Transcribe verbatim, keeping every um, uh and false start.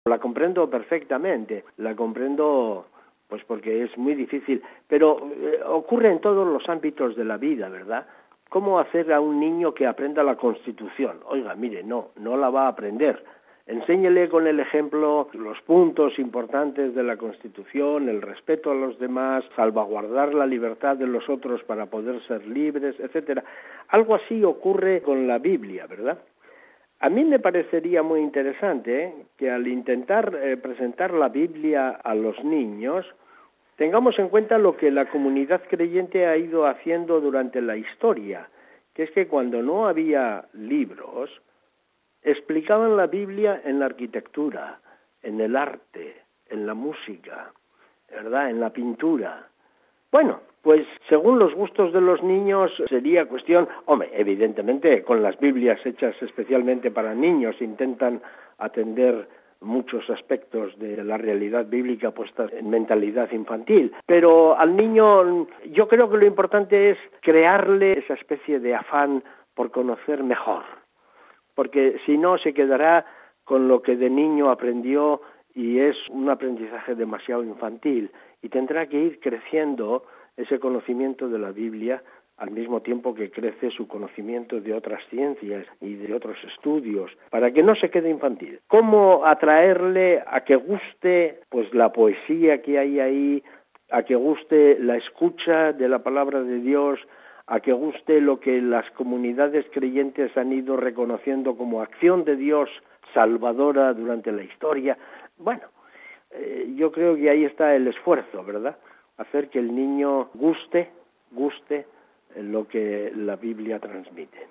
La comprendo perfectamente, la comprendo pues porque es muy difícil, pero eh, ocurre en todos los ámbitos de la vida, ¿verdad? ¿Cómo hacer a un niño que aprenda la Constitución? Oiga, mire, no, no la va a aprender. Enséñele con el ejemplo los puntos importantes de la Constitución, el respeto a los demás, salvaguardar la libertad de los otros para poder ser libres, etcétera. Algo así ocurre con la Biblia, ¿verdad? A mí me parecería muy interesante ¿eh? que al intentar eh, presentar la Biblia a los niños, tengamos en cuenta lo que la comunidad creyente ha ido haciendo durante la historia, que es que cuando no había libros, explicaban la Biblia en la arquitectura, en el arte, en la música, ¿verdad?, en la pintura. Bueno, pues según los gustos de los niños sería cuestión, hombre, evidentemente con las Biblias hechas especialmente para niños intentan atender muchos aspectos de la realidad bíblica puestas en mentalidad infantil, pero al niño yo creo que lo importante es crearle esa especie de afán por conocer mejor, porque si no se quedará con lo que de niño aprendió y es un aprendizaje demasiado infantil y tendrá que ir creciendo ese conocimiento de la Biblia al mismo tiempo que crece su conocimiento de otras ciencias y de otros estudios, para que no se quede infantil. ¿Cómo atraerle a que guste pues la poesía que hay ahí, a que guste la escucha de la palabra de Dios, a que guste lo que las comunidades creyentes han ido reconociendo como acción de Dios salvadora durante la historia? Bueno, eh, yo creo que ahí está el esfuerzo, ¿verdad? Hacer que el niño guste, guste lo que la Biblia transmite.